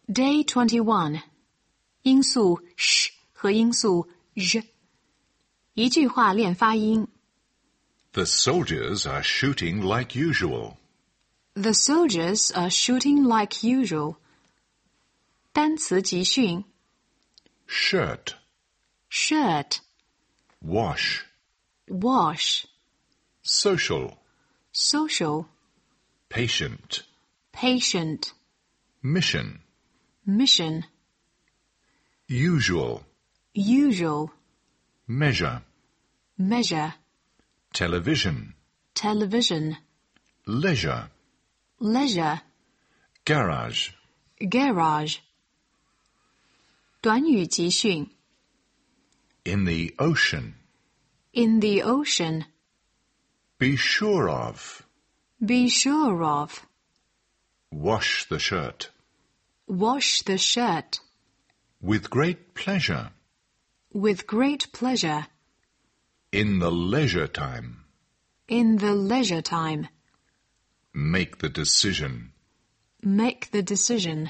Day 21. 音素 sh 和音素 zh。一句话练发音。 The soldiers are shooting like usual. The soldiers are shooting like usual. 单词集训。 Shirt, Shirt, wash, wash, social, social, patient, patient, mission, mission, usual, usual, measure, measure, television, television, leisure, leisure, garage, garage. 短语集训。 in the ocean, In the ocean. be sure of, Be sure of. wash the shirt, Wash the shirt. with great pleasure, With great pleasure. in the leisure time, In the leisure time. make the decision, Make the decision.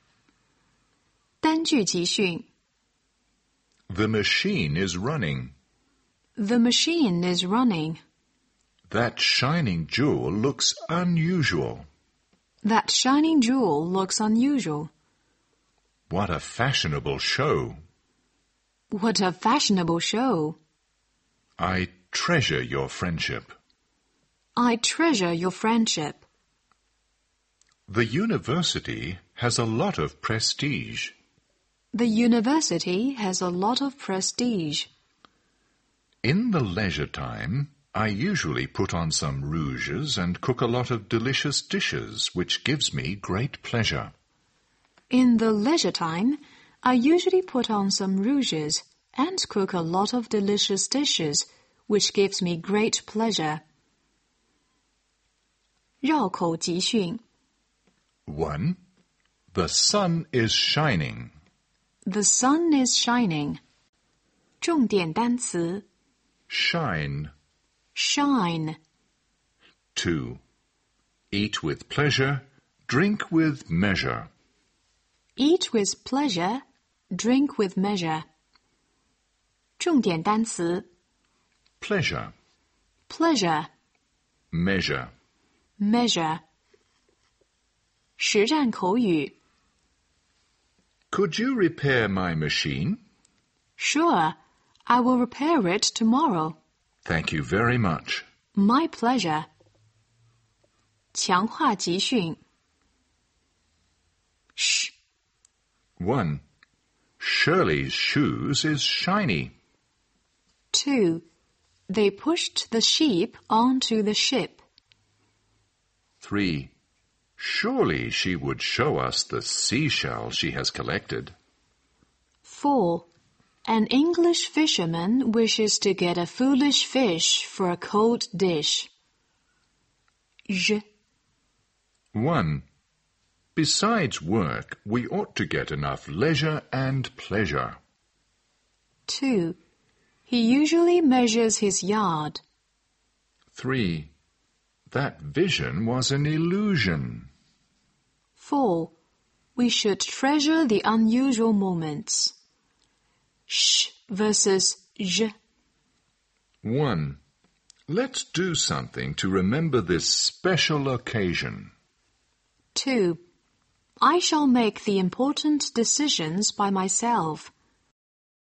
单句集训。 the machine is running, The machine is running. that shining jewel looks unusual, That shining jewel looks unusual. what a fashionable show, What a fashionable show. I treasure your friendship. I treasure your friendship. The university has a lot of prestige. The university has a lot of prestige. In the leisure time, I usually put on some rouges and cook a lot of delicious dishes, which gives me great pleasure. In the leisure time, I usually put on some rouges and cook a lot of delicious dishes, which gives me great pleasure. 绕口集训。 1. The sun is shining. The sun is shining. 重点单词 Shine. shine. 2. Eat with pleasure, drink with measure. Eat with pleasure, drink with measure. 重点单词 Pleasure, pleasure, measure. measure. 实战口语 Could you repair my machine? Sure, I will repair it tomorrow. Thank you very much. My pleasure. 强化集训 Sh, 1. Shirley's shoes is shiny. 2. They pushed the sheep onto the ship. 3. Surely she would show us the seashell she has collected. 4. An English fisherman wishes to get a foolish fish for a cold dish. Zh, 1. Besides work, we ought to get enough leisure and pleasure. 2. He usually measures his yard. 3. That vision was an illusion. 4. We should treasure the unusual moments. Sh versus zh. 1. Let's do something to remember this special occasion. 2. I shall make the important decisions by myself.